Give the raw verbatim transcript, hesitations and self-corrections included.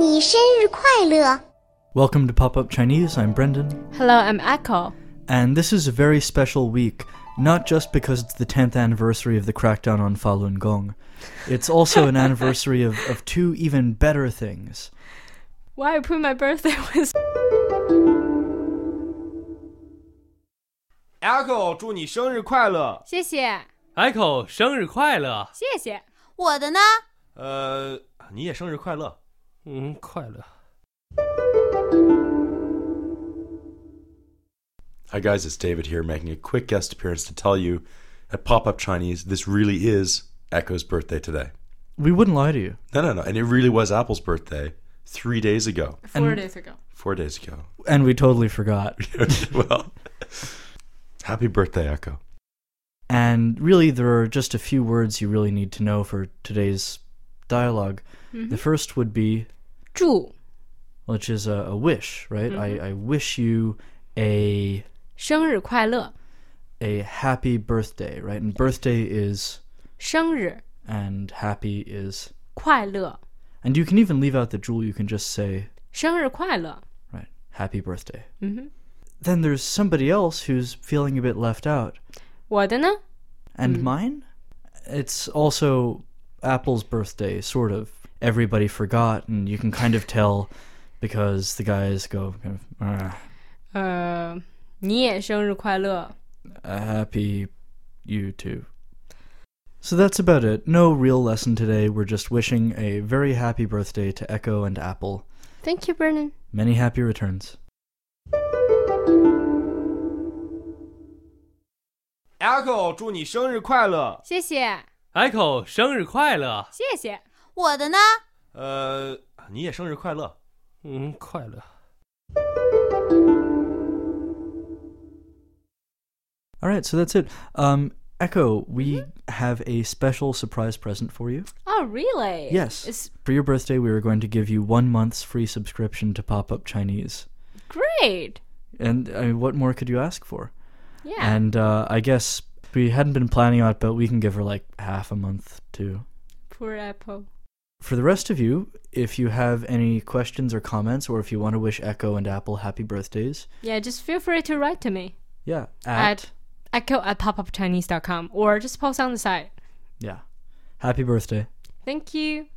你生日快乐 Welcome to Pop-Up Chinese, I'm Brendan. Hello, I'm Echo. And this is a very special week, not just because it's the tenth anniversary of the crackdown on Falun Gong. It's also an anniversary of, of two even better things. Why I put my birthday with... Echo, 祝你生日快乐！ 谢谢 Echo, 生日快乐！ 谢谢我的呢？ 呃，你也生日快乐。 嗯，快乐。 Hi guys, it's David here making a quick guest appearance to tell you at Pop-Up Chinese this really is Echo's birthday today. We wouldn't lie to you. No, no, no. And it really was Apple's birthday three days ago. Four And- days ago. Four days ago. And we totally forgot. Well, happy birthday, Echo. And really, there are just a few words you really need to know for today's dialogue. Mm-hmm. The first would be, 祝 which is a, a wish, right? Mhm. I, I wish you a 生日快乐 a happy birthday, right? And birthday is, 生日 and happy is, 快乐 and you can even leave out the jewel. You can just say, 生日快乐 right, happy birthday. mm-hmm. Then there's somebody else who's feeling a bit left out. 我的呢 And Mm. mine? It's also Apple's birthday, sort of. Everybody forgot, and you can kind of tell because the guys go, kind of, "Ah, 呃你也生日快乐 happy you too. So that's about it. No real lesson today. We're just wishing a very happy birthday to Echo and Apple. Thank you, Brennan. Many happy returns. Echo, 祝你生日快乐。 谢谢 Echo, 生日快乐！ 谢谢我的呢？ 呃，你也生日快乐。 嗯，快乐。 All right, so that's it. Um, Echo, we have a special surprise present for you. Oh, really? Yes. It's For your birthday, we are going to give you one month's free subscription to Pop-Up Chinese. great. And I mean, what more could you ask for? Yeah. And uh, I guess we hadn't been planning on it, but we can give her like half a month too. Poor Apple. For the rest of you, if you have any questions or comments, or if you want to wish Echo and Apple happy birthdays, Yeah, just feel free to write to me yeah, at echo at popupchinese dot com or just post on the site. yeah, happy birthday. Thank you.